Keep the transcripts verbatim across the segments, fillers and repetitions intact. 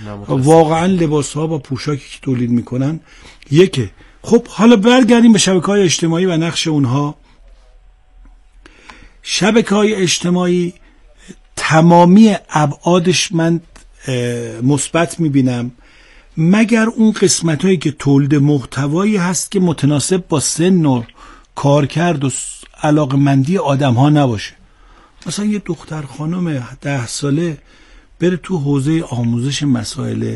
واقعا لباس ها با پوشاکی که تولید میکنن یکه. خب حالا برگردیم به شبکه‌های اجتماعی و نقش اونها. شبکه‌های اجتماعی تمامی ابعادش من مثبت میبینم، مگر اون قسمت‌هایی که تولید محتوایی هست که متناسب با سن و کارکرد و علاقمندی آدم‌ها نباشه. مثلا یه دختر خانم ده ساله بره تو حوزه آموزش مسائل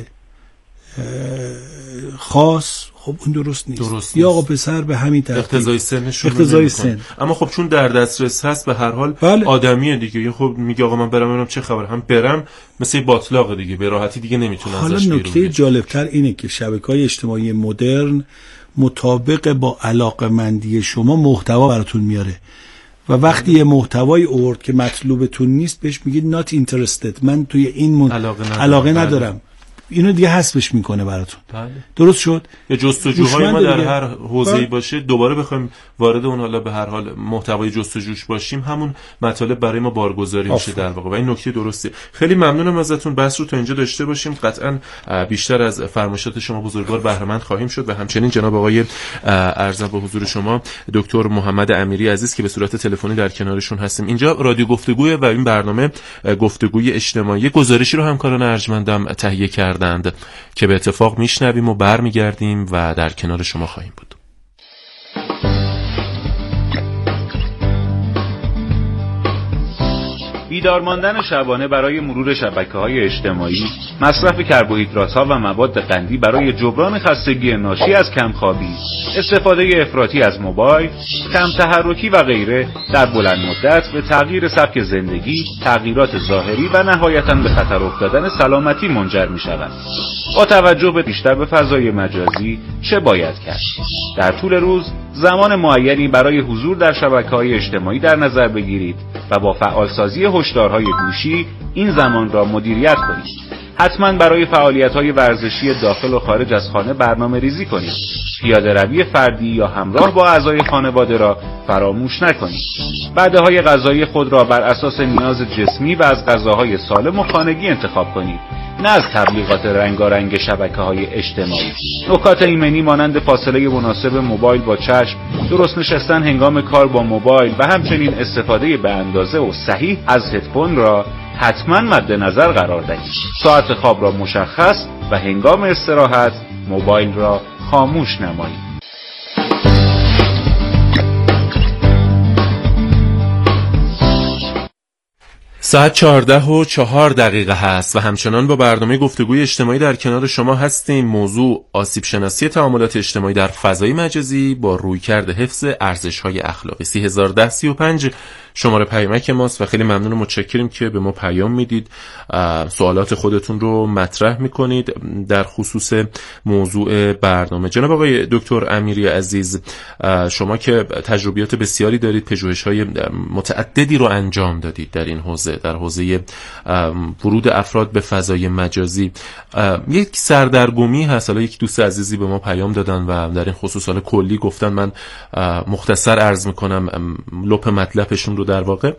خاص، خب اون درست نیست. درست یا آقا پسر به همین ترتیب اقتضای سنشون اقتضای سن. اما خب چون در دسترس هست به هر حال بله. آدمیه دیگه، خب میگه آقا من برم ببینم چه خبر، هم برم مثل باطلاق دیگه، به راحتی دیگه نمیتونه ازش بیرون. حالا نکته جالبتر اینه که شبکه‌های اجتماعی مدرن مطابق با علاقمندی شما محتوا براتون میاره و وقتی یه محتوای آورد که مطلوبتون نیست بهش میگید not interested، من توی این من... علاقه ندارم, علاقه ندارم. اینو دیگه حذفش میکنه براتون. بله. درست شد؟ یا جستجوهای ما در هر حوزه‌ای باشه دوباره بخوایم وارد اون حالا به هر حال محتوای جستجوش باشیم، همون مطالب برای ما بارگذاری میشه در واقع و این نکته درسته. خیلی ممنونم ازتون، بحث رو تا اینجا داشته باشیم. قطعاً بیشتر از فرمایشات شما بزرگوار بهره مند خواهیم شد و همچنین جناب آقای ارزم به حضور شما دکتر محمد امیری عزیز که به صورت تلفنی در کنارشون هستیم. اینجا رادیو گفتگوه و این برنامه گفتگوی اجتماعی. گزارشی رو همکاران ارجمندم تهیه کردند که به اتفاق میشنویم و برمیگردیم و در کنار شما خواهیم بود. بیدار ماندن شبانه برای مرور شبکه‌های اجتماعی، مصرف کربوهیدرات‌ها و مواد قندی برای جبران خستگی ناشی از کمخوابی، استفاده افراطی از موبایل، کم تحرکی و غیره در بلند مدت به تغییر سبک زندگی، تغییرات ظاهری و نهایتاً به خطر افتادن سلامتی منجر می‌شود. با توجه به بیشتر به فضای مجازی چه باید کرد؟ در طول روز زمان معینی برای حضور در شبکه‌های اجتماعی در نظر بگیرید و با فعالسازی هشدارهای گوشی این زمان را مدیریت کنید. حتما برای فعالیت‌های ورزشی داخل و خارج از خانه برنامه ریزی کنید. پیاده روی فردی یا همراه با اعضای خانواده را فراموش نکنید. وعده‌های غذایی خود را بر اساس نیاز جسمی و از غذاهای سالم و خانگی انتخاب کنید، نه از تبلیغات رنگارنگ شبکه‌های اجتماعی. نکات ایمنی مانند فاصله مناسب موبایل با چشم، درست نشستن هنگام کار با موبایل و همچنین استفاده به اندازه و صحیح از هدفون را حتما مد نظر قرار دهید. ساعت خواب را مشخص و هنگام استراحت موبایل را خاموش نمایید. ساعت چهارده و چهار دقیقه هست و همچنان با برنامه گفتگوی اجتماعی در کنار شما هستیم. موضوع آسیب شناسی تعاملات اجتماعی در فضای مجازی با رویکرد حفظ ارزش‌های اخلاقی. سی هزار و ده سی و پنج شماره پیامک ماست و خیلی ممنون و متشکریم که به ما پیام میدید، سوالات خودتون رو مطرح میکنید در خصوص موضوع برنامه. جناب آقای دکتر امیری عزیز، شما که تجربیات بسیاری دارید، پژوهش‌های متعددی رو انجام دادید در این حوزه، در حوزه ورود افراد به فضای مجازی، یک سردرگمی هست. حالا یک دوست عزیزی به ما پیام دادن و در این خصوص حالا کلی گفتن، من مختصر عرض میکنم لپ مطلبشون رو. در واقع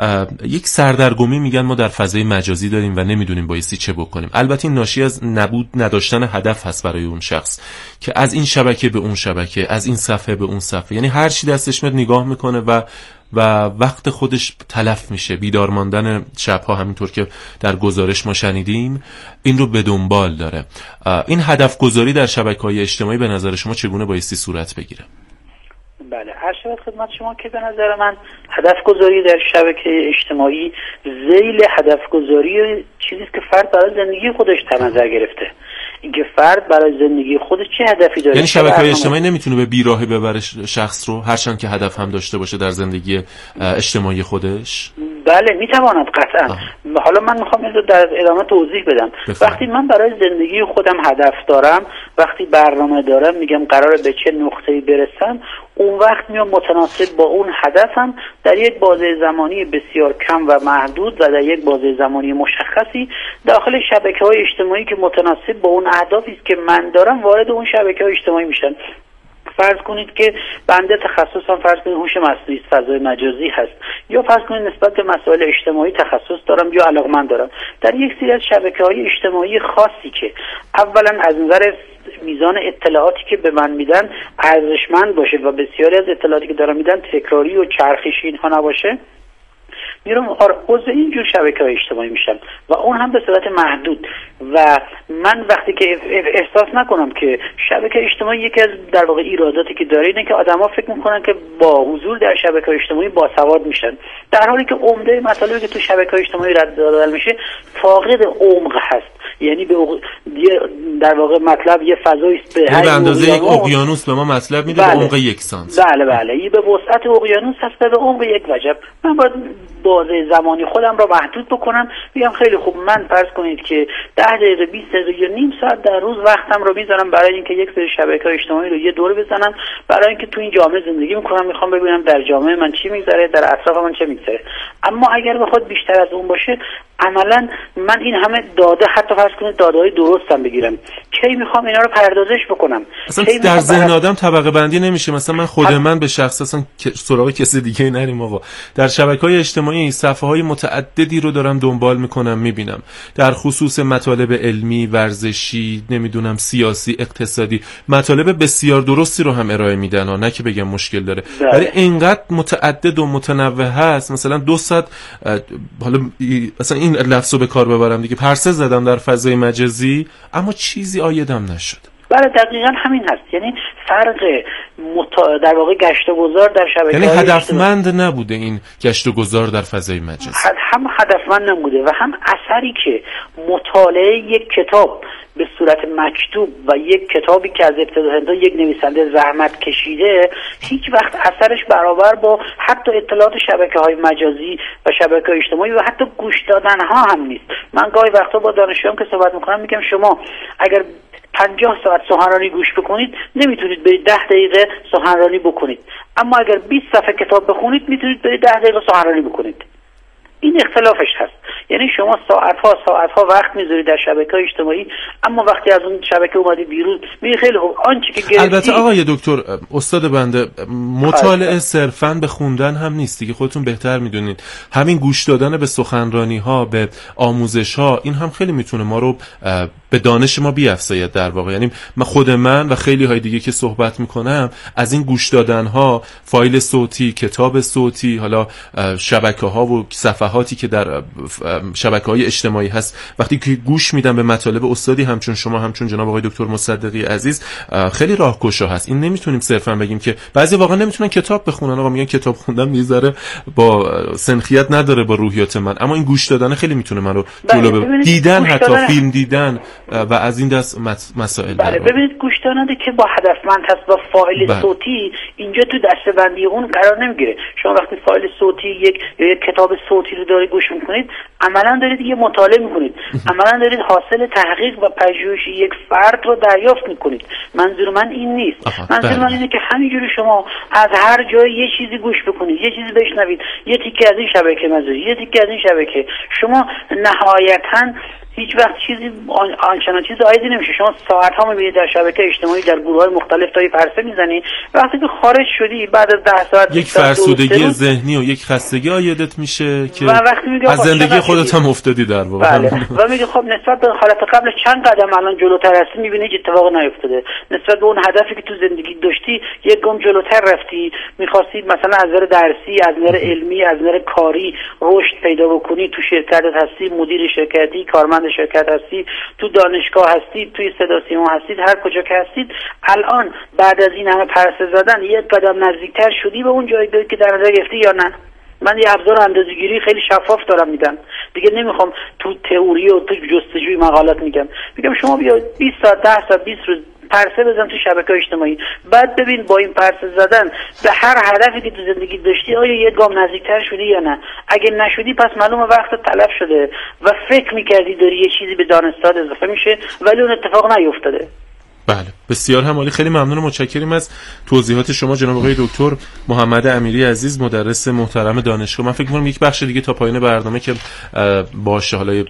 یک سردرگمی میگن ما در فضای مجازی داریم و نمیدونیم بایستی چه بکنیم. البته این ناشی از نبود نداشتن هدف هست برای اون شخص که از این شبکه به اون شبکه، از این صفحه به اون صفحه، یعنی هر چی دستش میاد نگاه میکنه و و وقت خودش تلف میشه. بیدار ماندن شبها همینطور که در گزارش ما شنیدیم این رو به دنبال داره. این هدف گذاری در شبکه‌های اجتماعی به نظر شما چگونه بایستی صورت بگیره؟ بله، هر شبت خدمت شما که به نظر من هدف گذاری در شبکه اجتماعی ذیل هدف گذاری چیزی که فرد برای زندگی خودش در نظر گرفته. اینکه فرد برای زندگی خودش چه هدفی داره. یعنی شبکه‌های اجتماعی نمیتونه به بیراهه ببره شخص رو، هرچند که هدف هم داشته باشه در زندگی اجتماعی خودش. بله میتواند قطعا. آه. حالا من میخوام این رو در ادامه توضیح بدم. بفهم. وقتی من برای زندگی خودم هدف دارم، وقتی برنامه دارم، میگم قراره به چه نقطه‌ای برسم، اون وقت میام متناسب با اون هدفم در یک بازه زمانی بسیار کم و محدود و در یک بازه زمانی مشخصی داخل شبکه‌های اجتماعی که متناسب با اون اهدافی است که من دارم وارد اون شبکه‌های اجتماعی میشن. فرض کنید که بنده تخصصم فرض کنید هوش مصنوعی فضای مجازی هست، یا فرض کنید نسبت به مسائل اجتماعی تخصص دارم یا علاقمند دارم در یک سری از شبکه‌های اجتماعی خاصی که اولا از نظر میزان اطلاعاتی که به من میدن ارزشمند باشه و بسیاری از اطلاعاتی که دارم میدن تکراری و چرخشی اینها نباشه، میرم عضو اینجور شبکه‌های اجتماعی میشم و اون هم به صورت محدود. و من وقتی که احساس نکنم که شبکه اجتماعی یکی از در واقع ایراداتی که داره اینه که آدما فکر میکنن که با حضور در شبکه اجتماعی باسواد میشن، در حالی که عمده مطالبی که تو شبکه اجتماعی رد و بدل میشه فاقد عمق هست. یعنی به در واقع مطلب یه فضایی است به به اندازه یک اقیانوس به ما مطلب میده، بله. به عمق یک سانت. بله بله یه به وسعت اقیانوس هست به عمق یک وجب. من باید بازه زمانی خودم رو محدود بکنم، بگم خیلی خوب من فرض کنید که ده دقیقه بیست دقیقه یا نیم ساعت در روز وقتم رو میذارم برای اینکه یک سری شبکه‌های اجتماعی رو یه دور بزنم، برای اینکه تو این جامعه زندگی میکنم، میخوام ببینم در جامعه من چی میگذره، در اطراف من چه میگذره. اما اگر بخواد بیشتر از اون باشه، عملا من این همه داده، حتی فرض کنید داده‌های درستم بگیرم، کی میخوام اینا رو پردازش بکنم؟ اصلا در ذهن آدم طبقه بندی نمیشه. مثلا من خود من به شخص اصلا سراغ کسی دیگه نریم آقا، در شبکه‌های اجتماعی صفحه‌های متعددی رو دارم دنبال میکنم، میبینم در خصوص مطالب علمی، ورزشی، نمیدونم سیاسی، اقتصادی، مطالب بسیار درستی رو هم ارائه میدن ها، نه که بگم مشکل داره، ولی اینقدر متعدد و متنوع هست. مثلا دو ساعت حالا مثلا این لفظو به کار ببرم دیگه، پرسه زدم در فضای مجازی اما چیزی عایدم نشد. بله دقیقاً همین هست. یعنی فرق متا... در واقع گشت و گذار در شبکه‌های یعنی هدفمند اجتماعی نبوده این گشت و گذار در فضای مجازی، هم هدفمند نبوده و هم اثری که مطالعه یک کتاب به صورت مکتوب و یک کتابی که از ابتدا تا یک نویسنده زحمت کشیده هیچ وقت اثرش برابر با حتی اطلاعات شبکه‌های مجازی و شبکه‌های اجتماعی و حتی گوش دادن ها هم نیست. من گاهی وقتا با دانشجویان که صحبت می‌کنم میگم شما اگر پنجاه ساعت سخنرانی گوش بکنید نمیتونید برید ده دقیقه سخنرانی بکنید، اما اگر بیست صفحه کتاب بخونید میتونید برید ده دقیقه سخنرانی بکنید. این اختلافش هست. یعنی شما ساعتها ساعتها وقت میذارید در شبکه‌های اجتماعی، اما وقتی از اون شبکه اومدی بیرون میگی خیلی خوب آنچه که گرفتی. البته آقای دکتر استاد بنده، مطالعه صرفاً به خوندن هم نیست دیگه، خودتون بهتر میدونید. همین گوش دادن به سخنرانی‌ها، به آموزش‌ها، این هم خیلی میتونه ما رو به دانش ما بیافزاید در واقع. یعنی من خود من و خیلی های دیگه که صحبت میکنم از این گوش دادن‌ها، فایل صوتی، کتاب صوتی، حالا شبکه‌ها و صفحاتی که در شبکه‌های اجتماعی هست، وقتی که گوش میدم به مطالب استادی همچون شما، همچون جناب آقای دکتر مصدقی عزیز، خیلی راهگشا هست. این نمیتونیم صرفا بگیم که بعضی واقعا نمیتونن کتاب بخونن، آقا میگن کتاب خوندن میذاره با سنخیت نداره با روحیات من، اما این گوش دادن خیلی میتونه من رو جلو ببره. دیدن، حتی فیلم دیدن و از این دست مسائل. بله ببینید گوش دادن که با هدفمند هست و فایل بله. صوتی اینجا تو دسته‌بندی اون قرار نمیگیره. شما وقتی فایل صوتی یک یک کتاب صوتی رو دارید گوش میکنید، عملاً دارید یه مطالعه میکنید، عملاً دارید حاصل تحقیق و پژوهش یک فرد رو دریافت میکنید. منظور من این نیست. منظور من اینه که همینجوری شما از هر جای یه چیزی گوش بکنید، یه چیزی بشنوید، یه تیکه از این شبکه مجازی، یه تیکه از این شبکه، شما نهایتاً هیچ وقت چیزی آنچنان چیز عایدی نمیشه. شما ساعت ها میبینید در شبکه اجتماعی در گروه های مختلف تا پرسه میزنی، وقتی که خارج شدی بعد از ده ساعت یک فرسودگی ذهنی و یک خستگی عایدت میشه که از زندگی خودت هم افتادی در واقع. بله. و میگه خب نسبت به حالت قبل چند قدم الان جلوتر هستی، میبینی هیچ اتفاقی نیفتاده. نسبت به اون هدفی که تو زندگی داشتی یک گام جلوتر رفتی، می‌خواستی مثلا از نظر درسی، از نظر علمی، از نظر کاری رشد پیدا بکنی، تو شرکتت هستی، مدیر شرکتی، کارمند شرکت هستی، تو دانشگاه هستید، توی صدا سیما هستید، هر کجا که هستید، الان بعد از این همه پرسه زدن یک قدم نزدیکتر شدی به اون جایگاهی که در نظر گرفتی یا نه؟ من یه ابزار اندازه‌گیری خیلی شفاف دارم میدم دیگه، نمیخوام تو تئوری و تو جستجوی مقالات میگم. میگم شما بیا بیست ساعت، ده ساعت، بیست روز پرسه بزن تو شبکه اجتماعی، بعد ببین با این پرسه زدن به هر هدفی که تو زندگی داشتی آیا یه گام نزدیکتر شدی یا نه. اگه نشدی پس معلومه وقت تلف شده و فکر میکردی داری یه چیزی به دانستات اضافه میشه ولی اون اتفاق نیفتاده. بله بسیار هم عالی، خیلی ممنون و متشکریم از توضیحات شما جناب آقای دکتر محمد امیری عزیز، مدرس محترم دانشگاه. من فکر می‌کنم یک بخش دیگه تا پایان برنامه که باشه حالا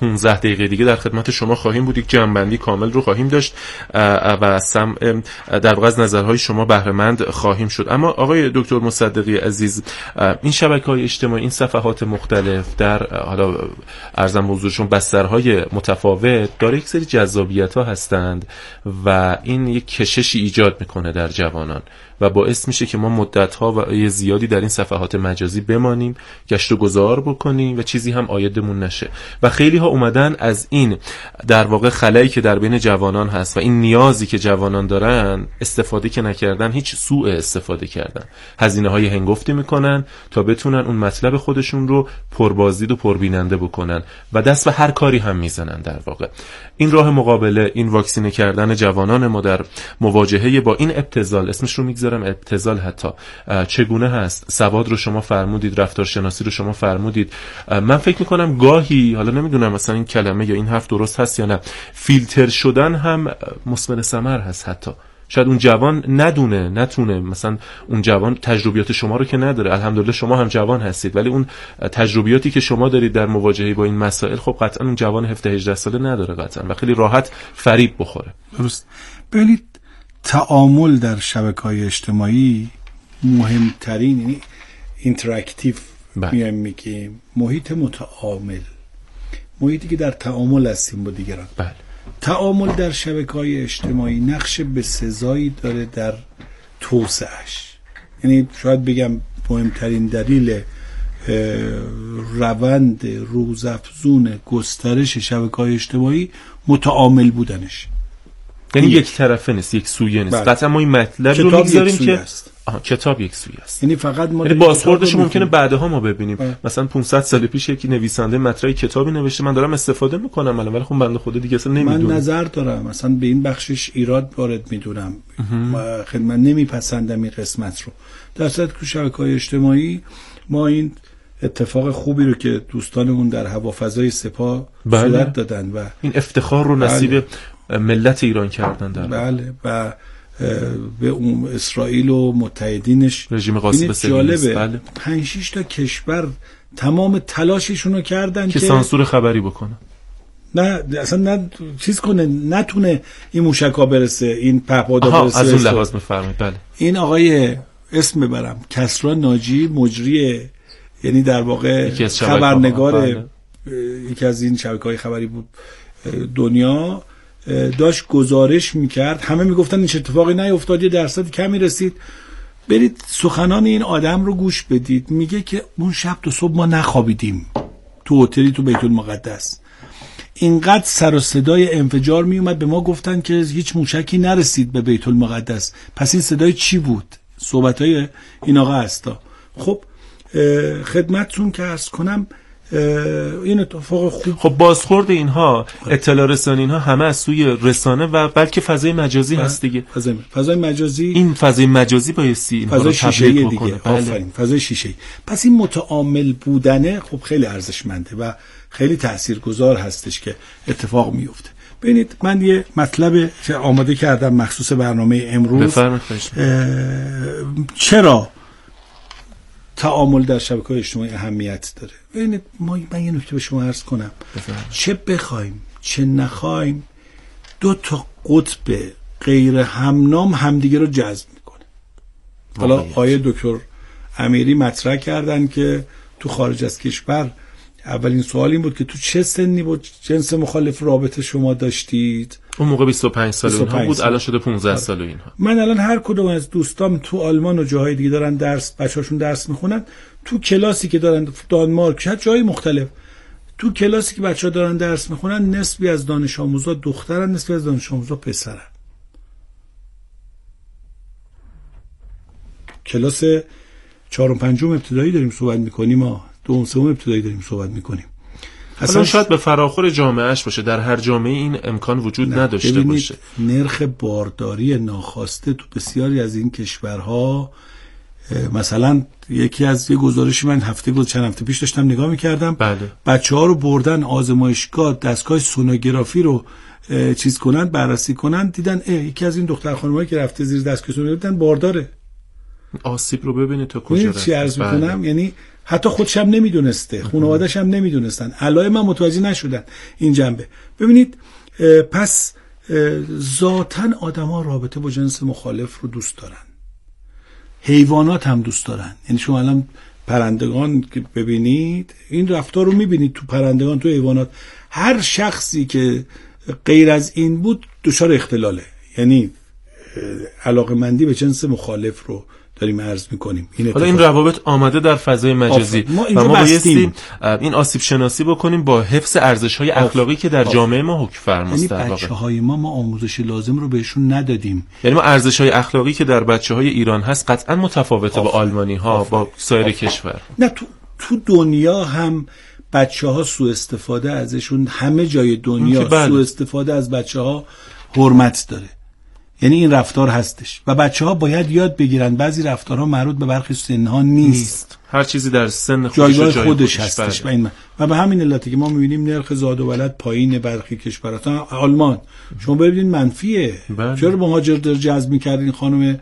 پانزده دقیقه دیگه در خدمت شما خواهیم بود، یک جمع‌بندی کامل رو خواهیم داشت و از در واقع از نظرهای شما بهره مند خواهیم شد. اما آقای دکتر مصدقی عزیز، این شبکه‌های اجتماعی، این صفحات مختلف در حالا ارزم حضورشون بسترهای متفاوت داره یک سری جذابیت‌ها هستند و این یک کششی ایجاد میکنه در جوانان و باعث میشه که ما مدت‌ها و زیادی در این صفحات مجازی بمانیم، گشت و گذار بکنیم و چیزی هم عایدمون نشه. و خیلی ها اومدن از این در واقع خلایی که در بین جوانان هست و این نیازی که جوانان دارن استفاده که نکردن، هیچ سوء استفاده کردن، هزینه‌های هنگفتی میکنن تا بتونن اون مطلب خودشون رو پربازدید و پربیننده بکنن و دست به هر کاری هم میزنن. در واقع این راه مقابله، این واکسینه کردن جوانان ما در مواجهه با این ابتذال، اسمش رو میگذارم ابتذال، حتی چگونه هست؟ سواد رو شما فرمودید، رفتارشناسی رو شما فرمودید. من فکر میکنم گاهی، حالا نمیدونم مثلا این کلمه یا این حرف درست هست یا نه، فیلتر شدن هم مثمر ثمر هست. حتی شاید اون جوان ندونه، نتونه، مثلا اون جوان تجربیات شما رو که نداره، الحمدلله شما هم جوان هستید، ولی اون تجربیاتی که شما دارید در مواجهه با این مسائل، خب قطعا اون جوان هفده هجده ساله نداره قطعا و خیلی راحت فریب بخوره. درست. ببینید تعامل در شبکه‌های اجتماعی مهمترین، یعنی اینتراکتیو میایم میگیم، محیط متعامل، محیطی که در تعامل هستیم با دیگران. بله. تعامل در شبکه‌های اجتماعی نقش بسزایی داره در توسعه‌اش. یعنی شاید بگم مهمترین دلیل روند روزافزون گسترش شبکه‌های اجتماعی متعامل بودنش، یعنی یک طرفه نیست، یک سویه نیست. قطعا ما این مطلب رو میگذاریم که آها کتاب یک سویه است، یعنی فقط ما یعنی بازخوردش ممکنه بعدها ما ببینیم. آه. مثلا پانصد سال پیش یکی نویسنده مطرحی کتابی نوشته، من دارم استفاده میکنم الان، ولی خب بنده خدا دیگه اصلا نمیدونم. من نظر دارم مثلا به این بخشش ایراد وارد میدونم، خیلی من نمیپسندم این قسمت رو. در صورتی که شبکه‌های اجتماعی ما این اتفاق خوبی رو که دوستانمون در هوافضای سپاه بله. صورت دادن و این افتخار رو نصیب بله. ملت ایران کردن در بله و به اون اسرائیل و متحدینش رژیم قاسم جالبه. بله. پنج شش تا کشور تمام تلاششون رو کردن که, که سانسور خبری بکنن، نه اصلا نه چیز کنه، نتونه این موشکا برسه، این پهپادا برسه. از اون لحاظ میفرمایید. بله. این آقای اسم ببرم کسری ناجی، مجری، یعنی در واقع خبرنگار یکی از این شبکه‌های خبری بود دنیا، داشت گزارش میکرد، همه میگفتن این اتفاقی نیفتاد، یه درصد کمی رسید. برید سخنان این آدم رو گوش بدید، میگه که اون شب تا صبح ما نخوابیدیم تو هتلی تو بیت المقدس، اینقدر سر و صدای انفجار میومد، به ما گفتن که هیچ موشکی نرسید به بیت المقدس. پس این صدای چی بود؟ صحبتای این آقا هستا. خب خدمتتون که عرض کنم این اتفاق خوب. خب بازخورد اینها، اطلاع رسانی اینها همه از سوی رسانه و بلکه فضای مجازی هست دیگه. فضای, فضای مجازی، این فضای مجازی بایستی اینها رو تبلیغ بکنه. آفرین، فضای شیشه‌ای. پس این متعامل بودنه خب خیلی ارزشمنده و خیلی تاثیرگذار هستش که اتفاق میفته. ببینید من یه مطلب آماده کردم مخصوص برنامه امروز. بفرمایید. چرا تعامل در شبکه‌های اجتماعی اهمیت داره؟ ببینید ما من یه نکته به شما عرض کنم. بفرمایید. چه بخوایم چه نخوایم دو تا قطب غیر همنام همدیگه رو جذب میکنه. حالا آقای دکتر امیری مطرح کردن که تو خارج از کشور اولین سوال این بود که تو چه سنی بود جنس مخالف رابطه شما داشتید؟ اون موقع بیست و پنج سال اینها بود، الان شده پانزده سال اینها. من الان هر کدوم از دوستام تو آلمان و جاهای دیگه دارن درس، بچه‌هاشون درس میخونن، تو کلاسی که دارن دانمارک، شاید جای مختلف، تو کلاسی که بچه‌ها دارن درس میخونن نصفی از دانش آموزا دخترن، نصفی از دانش آموزا پسرن. کلاس چهارم پنجم ابتدایی داریم صحبت میکنیم، ما دوم سوم ابتدایی داریم صحبت میکنیم. اصلا شاید به فراخور جامعهش باشه، در هر جامعه این امکان وجود نداشته باشه. نرخ بارداری ناخواسته تو بسیاری از این کشورها، مثلا یکی از یه گزارشی من هفته بود چند هفته پیش داشتم نگاه میکردم، بله. بچه‌ها رو بردن آزمایشگاه، دستگاه سونوگرافی رو چیز کنن، بررسی کنن، دیدن یکی از این دختر خانمایی که رفته زیر دستگاه سونوگرافی دیدن بارداره. آسیب رو ببینید تا کجا رفت. چی عرض میکنم؟ یعنی حتی خودش هم نمیدونسته، خانواده‌اش هم نمیدونستن، علائم هم متوجه نشدن این جنبه. ببینید پس ذاتاً آدم‌ها رابطه با جنس مخالف رو دوست دارن، حیوانات هم دوست دارن. یعنی شما الان پرندگان که ببینید این رفتار رو میبینید تو پرندگان، تو حیوانات، هر شخصی که غیر از این بود دچار اختلاله. یعنی علاقه‌مندی به جنس مخالف رو داریم عرض میکنیم. این حالا این روابط آمده در فضای مجازی ما و ما بایستیم این آسیب شناسی بکنیم با حفظ ارزش‌های اخلاقی که در جامعه ما حکم فرماست. در واقع بچه‌های ما ما آموزش لازم رو بهشون ندادیم. یعنی ما ارزش‌های اخلاقی که در بچه‌های ایران هست قطعاً متفاوته با آلمانی‌ها، با سایر کشور. نه تو تو دنیا هم بچه‌ها سوء استفاده ازشون، همه جای دنیا سوء استفاده از بچه‌ها حرمت داره. یعنی این رفتار هستش و بچه‌ها باید یاد بگیرن بعضی رفتارها مربوط به برخی سن‌ها نیست. نیست. هر چیزی در سن خودش جایگاه جای خودش هستش و این و به همین علته که ما می‌بینیم نرخ زاد و ولد پایین برخی کشورها. آلمان شما ببینید منفیه. بله. چرا مهاجر در جذب می‌کردین خانم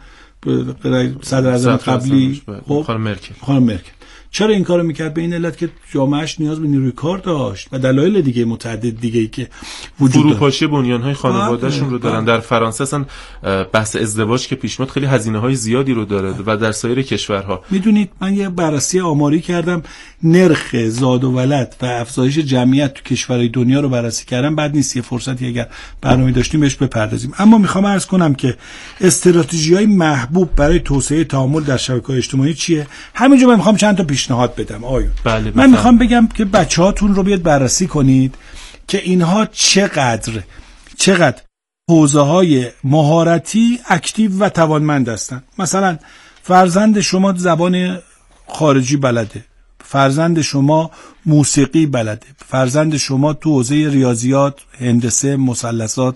صدر اعظم قبلی؟ خب خانم مرکل. خانم مرکل چرا این کارو میکرد؟ به این علت که جامعهش نیاز به نیروی کار داشت و دلایل دیگه متعدد دیگه ای که وجود داره. فروپاشی بنیان‌های خانواده‌شون رو دارن. در فرانسه اصلا بحث ازدواج که پیش میاد خیلی هزینه‌های زیادی رو داره و در سایر کشورها. میدونید من یه بررسی آماری کردم، نرخ زاد و ولد و افزایش جمعیت تو کشورهای دنیا رو بررسی کردم. بعد نیست یه فرصتی اگر برنامه داشتیم بهش بپردازیم. اما میخوام عرض کنم که استراتژی‌های محبوب برای توسعه تعامل در شبکه‌های اجتماعی چیه؟ همینجا من میخوام چند تا پیشنهاد بدم. آیون بله من میخوام بگم که بچه‌هاتون رو بیاد بررسی کنید که اینها چقدر چقدر حوزه‌های مهارتی اکتیو و توانمند هستن. مثلا فرزند شما زبان خارجی بلده، فرزند شما موسیقی بلده، فرزند شما تو حوزه ریاضیات، هندسه، مثلثات،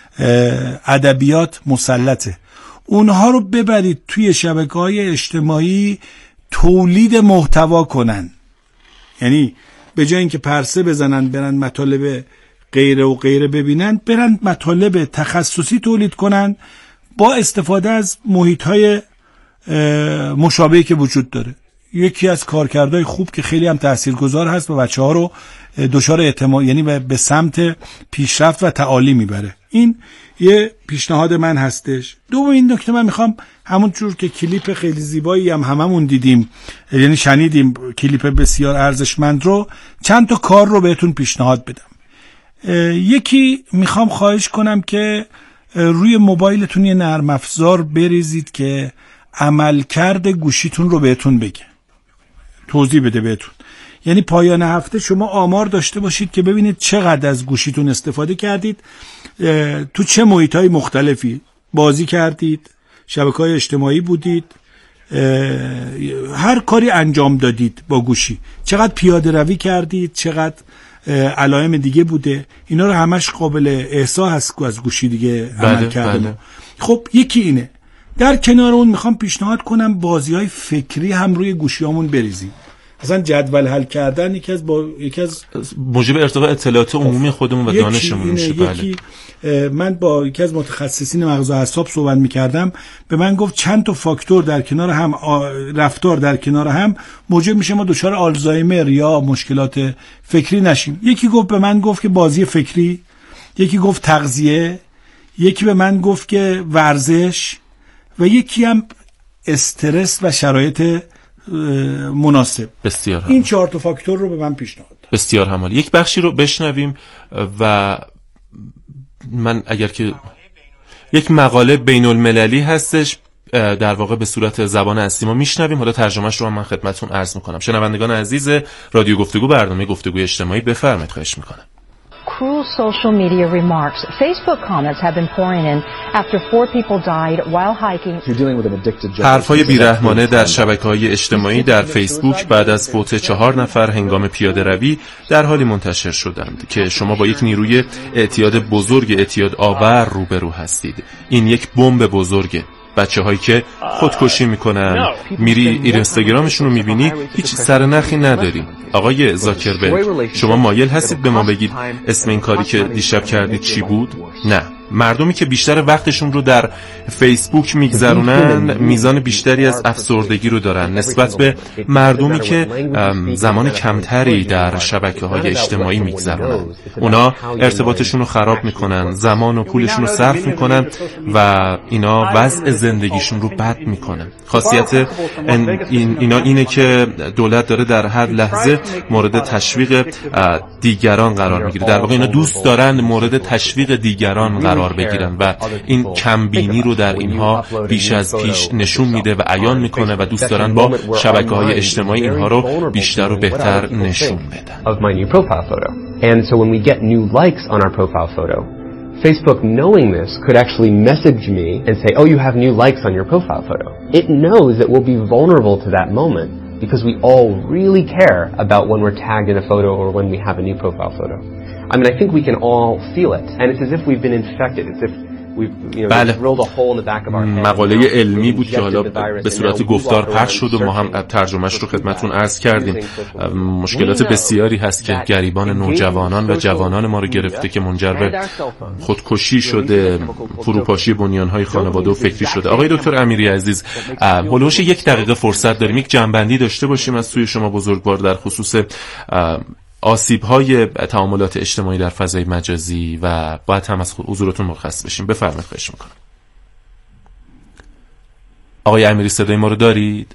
ادبیات مسلطه. اونها رو ببرید توی شبکه‌های اجتماعی تولید محتوا کنن. یعنی به جای اینکه پرسه بزنن برن مطالب غیره و غیره ببینن، برن مطالب تخصصی تولید کنن با استفاده از محیط‌های مشابهی که وجود داره. یکی از کارکردهای خوب که خیلی هم تاثیرگذار هست و بچه‌ها رو دچار اعتماد، یعنی به سمت پیشرفت و تعالی میبره. این یه پیشنهاد من هستش. دومین نکته من میخوام همون جور که کلیپ خیلی زیبایی هم هممون دیدیم، یعنی شنیدیم کلیپ بسیار ارزشمند رو، چند تا کار رو بهتون پیشنهاد بدم. یکی میخوام خواهش کنم که روی موبایلتون یه نرم افزار بریزید که عملکرد گوشیتون رو بهتون بگه، توضیح بده بهتون. یعنی پایان هفته شما آمار داشته باشید که ببینید چقدر از گوشیتون استفاده کردید، تو چه محیط‌های مختلفی بازی کردید، شبکه‌های اجتماعی بودید، هر کاری انجام دادید با گوشی، چقدر پیاده روی کردید، چقدر علائم دیگه بوده. اینا رو همش قابل احصا هست که از گوشی دیگه عمل کردن. خب یکی اینه. در کنار اون میخوام پیشنهاد کنم بازی‌های فکری هم روی گوشیامون بریزیم. اصلا جدول حل کردن یکی از با یکی از موجب ارتقاء اطلاعات عمومی خودمون و دانشمون میشه. بله. من با یکی از متخصصین مغز و اعصاب صحبت میکردم، به من گفت چند تا فاکتور در کنار هم، رفتار در کنار هم موجب میشه ما دچار آلزایمر یا مشکلات فکری نشیم. یکی گفت به من گفت که بازی فکری، یکی گفت تغذیه، یکی به من گفت که ورزش و یکی هم استرس و شرایط مناسب. بسیار این چهار تا فاکتور رو به من پیشنهاد داد. بسیار همالی. یک بخشی رو بشنویم و من اگر که یک مقاله بین المللی هستش در واقع به صورت زبان اصلی ما میشنویم، حالا ترجمهش رو من خدمتتون عرض میکنم. شنوندگان عزیز رادیو گفتگو، برنامه گفتگوی اجتماعی، بفرمایید، خواهش میکنم. Cruel social media remarks. Facebook comments have been pouring in after four people died while hiking. حرفای بیرحمانه در شبکه‌های اجتماعی در فیسبوک بعد از فوت چهار نفر هنگام پیاده روی در حالی منتشر شدند که شما با یک نیروی اعتیاد بزرگ، اعتیاد آور روبرو هستید. این یک بمب بزرگه. بچه هایی که خودکشی میکنن، میری اینستاگرامشون رو میبینی هیچ سرنخی نداری. آقای زاکربرگ، شما مایل هستید به ما بگید اسم این کاری که دیشب کردید چی بود؟ نه، مردمی که بیشتر وقتشون رو در فیسبوک میگذرونن میزان بیشتری از افسردگی رو دارن نسبت به مردمی که زمان کمتری در شبکه‌های اجتماعی میگذرونن. اونا ارتباطشون رو خراب میکنن، زمان و پولشون رو صرف میکنن و اینا وضع زندگیشون رو بد میکنن. خاصیت این اینا اینه که دولت داره در هر لحظه مورد تشویق دیگران قرار میگیره. در واقع اینا دوست دارن مورد تشویق دیگران قرار بگیرن و این کمبینی رو در اینها بیش از پیش نشون میده و عیان میکنه و دوست دارن با شبکه‌های اجتماعی اینها رو بیشتر و بهتر نشون بدن. And so when we get new likes on our profile photo, Facebook, knowing this, could actually message me and say, oh, you have new likes on your profile photo. It knows that we'll be vulnerable to that moment because we all really care about when we're tagged in a photo or when we have a new profile photo. I mean, I think we can all feel it. And it's as if we've been infected. It's as if بله. مقاله علمی بود که حالا به صورت گفتار پخش شد و ما هم ترجمهش رو خدمتون عرض کردیم. مشکلات بسیاری هست که گریبان نوجوانان و جوانان ما رو گرفته که منجر به خودکشی شده، فروپاشی بنیانهای خانواده و فکری شده. آقای دکتر امیری عزیز، هولوش یک دقیقه فرصت داریم یک جنبندی داشته باشیم از سوی شما بزرگوار در خصوص آسیب‌های تعاملات اجتماعی در فضای مجازی و باید هم از حضورتون مرخص بشیم. بفرمایید، خواهش میکنم. آقای امیری صدای ما رو دارید؟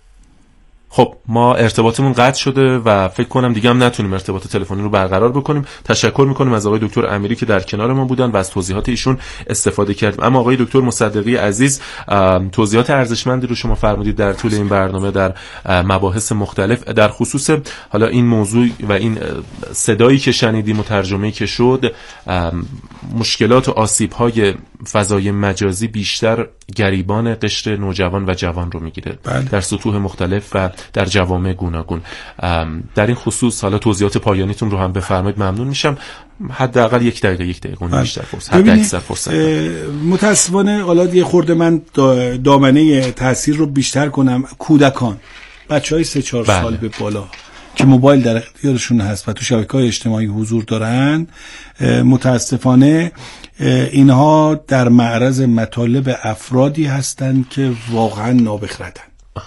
خب ما ارتباطمون قطع شده و فکر کنم دیگه هم نتونیم ارتباط تلفنی رو برقرار بکنیم. تشکر میکنیم از آقای دکتر امیری که در کنار ما بودن و از توضیحات ایشون استفاده کردیم. اما آقای دکتر مصدقی عزیز، توضیحات ارزشمندی رو شما فرمودید در طول این برنامه در مباحث مختلف در خصوص حالا این موضوع و این صدایی که شنیدیم و ترجمه‌ای که شد. مشکلات و آسیب‌های فضای مجازی بیشتر گریبان قشر نوجوان و جوان رو میگیره در سطوح مختلف و در جوامع گوناگون. در این خصوص حالا توضیحات پایانیتون رو هم بفرمایید، ممنون میشم. حداقل یک دقیقه یک دقیقه اون بیشتر فرصت، حد اکثر فرصت. متاسفانه حالا یه خورده من دامنه تاثیر رو بیشتر کنم. کودکان، بچهای سه چهار بله. سال به بالا که موبایل در اختیارشون هست و تو شبکه‌های اجتماعی حضور دارن، متاسفانه اینها در معرض مطالب افرادی هستند که واقعا نابخردن.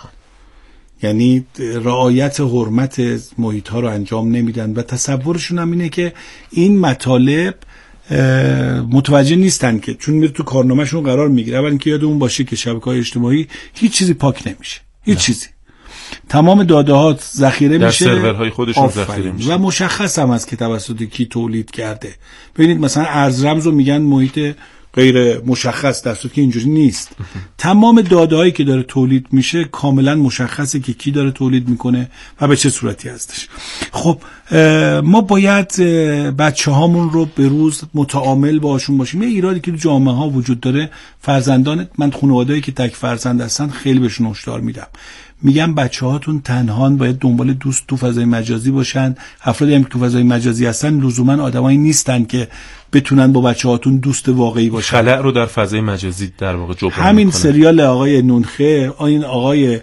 یعنی رعایت حرمت محیط ها رو انجام نمیدن و تصورشون هم اینه که این مطالب متوجه نیستن که چون میره تو کارنامه‌شون قرار میگیره. اول اینکه یادمون باشه که شبکه‌های اجتماعی هیچ چیزی پاک نمیشه، هیچ نه. چیزی. تمام داده ها ذخیره میشه در سرورهای خودشون ذخیره میشه و مشخص هم است که توسط کی تولید کرده. ببینید مثلا ارز رمز رو میگن محیط غیر مشخص، در صورتی که اینجوری نیست. تمام داده هایی که داره تولید میشه کاملا مشخصه که کی داره تولید میکنه و به چه صورتی هستش. خب ما باید بچه هامون رو به روز متعامل باشون باشیم. یه ایرادی که تو جامعه ها وجود داره، فرزندان من خانواده‌ای که تک فرزند هستن خیلی بهشون هشدار میدم. میگم بچه هاتون تنهان باید دنبال دوست تو فضای مجازی باشن. افرادی هم که تو فضای مجازی هستن لزوما آدمایی نیستن که بتونن با بچه هاتون دوست واقعی باشن. خلأ رو در فضای مجازی در واقع جبران همین میکنن. سریال آقای نونخه، این آقای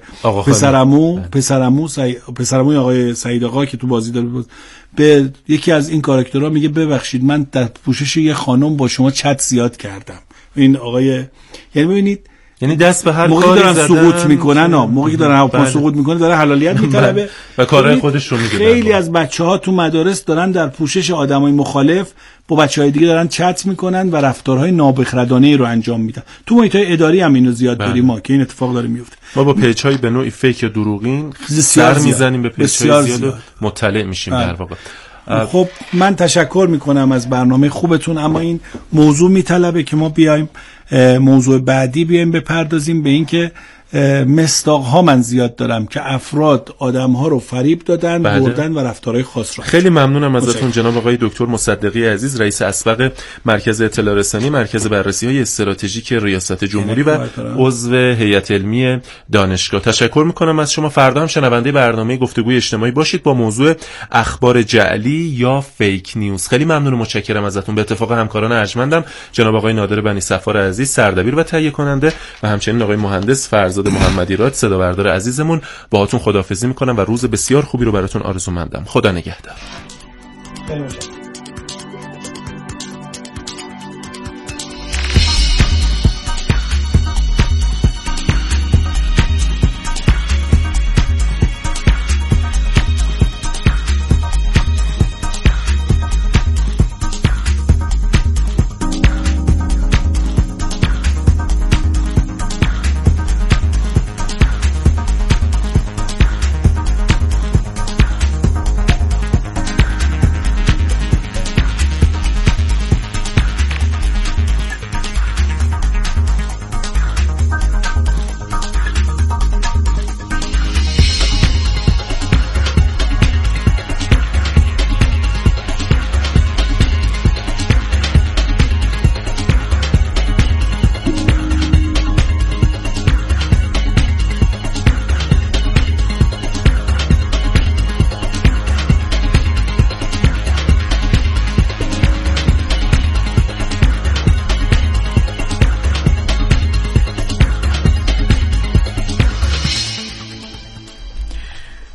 پسرمو پسرمو سعی... پسرموی آقای سعید آقا که تو بازی داره بود، به یکی از این کاراکترها میگه ببخشید من در پوشش یه خانم با شما چت زیاد کردم. این آقای، یعنی ببینید، یعنی دست به هر کاری دارن سقوط میکنن ها، موقعی دارن هواپیما سقوط میکنه داره حلالیت میطلبه و کارهای خودش رو میگه. خیلی از بچه‌ها تو مدارس دارن در پوشش آدمای مخالف با بچه‌های دیگه دارن چت میکنن و رفتارهای نابخردانه‌ای رو انجام میدن. تو محیط‌های اداری هم اینو زیاد داریم ما که این اتفاق داره میفته. ما با پیج‌های به نوعی فیک دروغین سر میزنیم به پیج‌های زیاد، مطلع میشیم در واقع. خب من تشکر میکنم از برنامه خوبتون، اما این موضوع میطلبه که ما بیایم موضوع بعدی بیایم بپردازیم به این که مصداق ها من زیاد دارم که افراد آدم ها رو فریب دادن، بردن و رفتارهای خاص را. خیلی ممنونم ازتون جناب آقای دکتر مصدقی عزیز، رئیس اسبق مرکز اطلاع رسانی مرکز بررسی های استراتژیک ریاست جمهوری و عضو هیئت علمی دانشگاه. تشکر میکنم از شما. فردا هم شنونده برنامه گفتگوی اجتماعی باشید با موضوع اخبار جعلی یا فیک نیوز. خیلی ممنون و متشکرم ازتون. به اتفاق همکاران ارجمندم جناب آقای نادر بنی صفار عزیز سردبیر و تهیه کننده و همچنین آقای مهندس فرزاد محمدی راد صدا بردار عزیزمون، باهاتون خداحافظی میکنم و روز بسیار خوبی رو براتون آرزومندم. خدا نگهدار.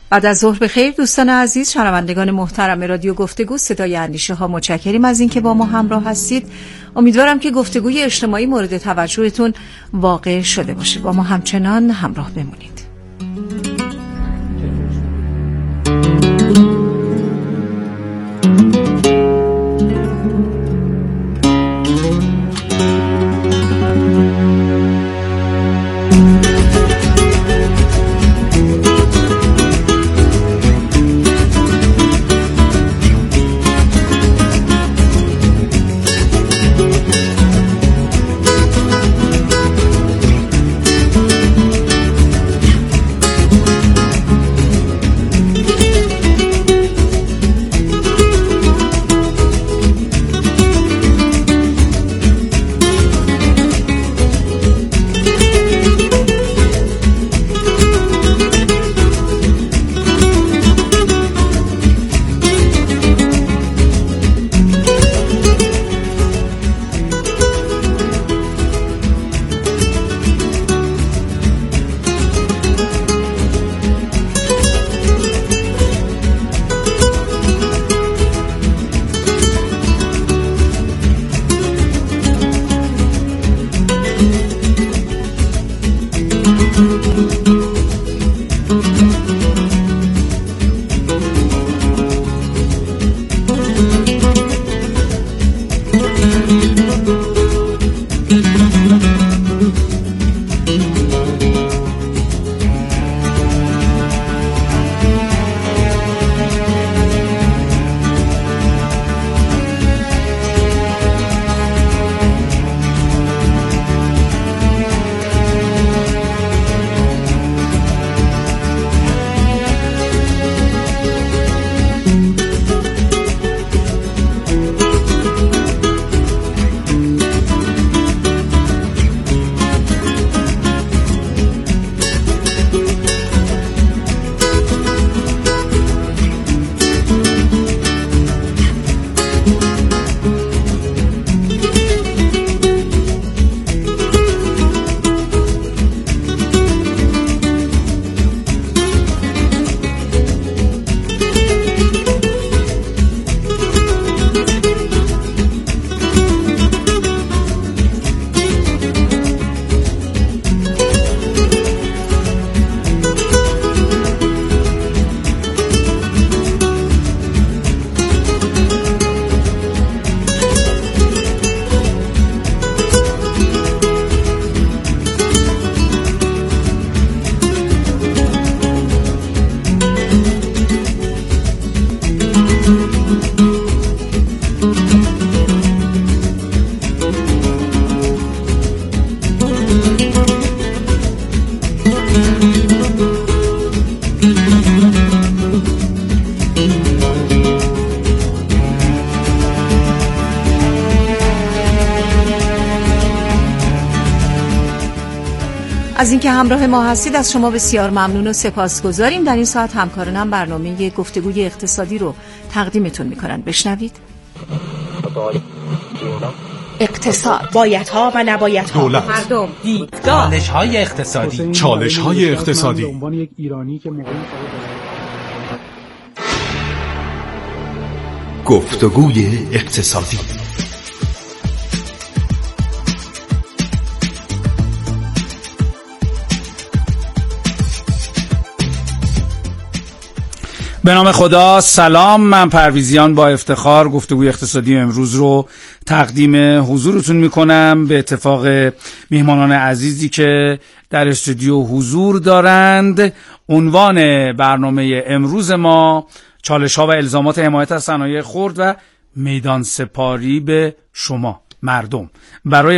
بعد از ظهر بخیر دوستان عزیز، شنوندگان محترم رادیو گفتگو صدای اندیشه ها، متشکریم از اینکه با ما همراه هستید. امیدوارم که گفتگوی اجتماعی مورد توجهتون واقع شده باشه. با ما همچنان همراه بمونید. از اینکه همراه ما هستید از شما بسیار ممنون و سپاسگزاریم. در این ساعت همکارانم برنامه گفتگوی اقتصادی رو تقدیمتون میکنن. بشنوید. اقتصاد، بایدها و نبایدها، دولت، مردم، دیدگاه، چالش‌های اقتصادی، چالش‌های اقتصادی. گفتگوی اقتصادی. به نام خدا، سلام. من پرویزیان با افتخار گفتگوی اقتصادی امروز رو تقدیم حضورتون میکنم به اتفاق میهمانان عزیزی که در استودیو حضور دارند. عنوان برنامه امروز ما چالش‌ها و الزامات حمایت از صنایع خرد و میدان سپاری به شما مردم. برای